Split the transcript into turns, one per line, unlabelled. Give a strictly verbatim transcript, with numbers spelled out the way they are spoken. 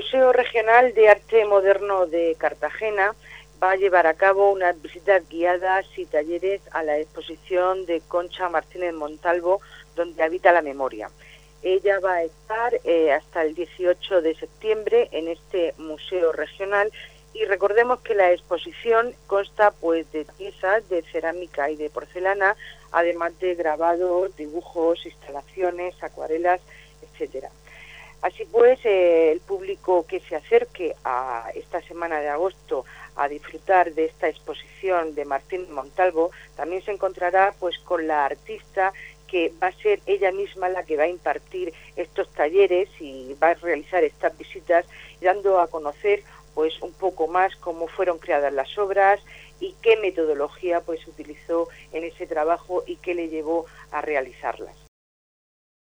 Museo Regional de Arte Moderno de Cartagena va a llevar a cabo unas visitas guiadas y talleres a la exposición de Concha Martínez Montalvo, donde habita la memoria. Ella va a estar eh, hasta el dieciocho de septiembre en este museo regional, y recordemos que la exposición consta pues de piezas de cerámica y de porcelana, además de grabados, dibujos, instalaciones, acuarelas, etcétera. Así pues, eh, el público que se acerque a esta semana de agosto a disfrutar de esta exposición de Martínez Montalvo también se encontrará pues con la artista, que va a ser ella misma la que va a impartir estos talleres y va a realizar estas visitas, dando a conocer pues un poco más cómo fueron creadas las obras y qué metodología pues utilizó en ese trabajo y qué le llevó a realizarlas.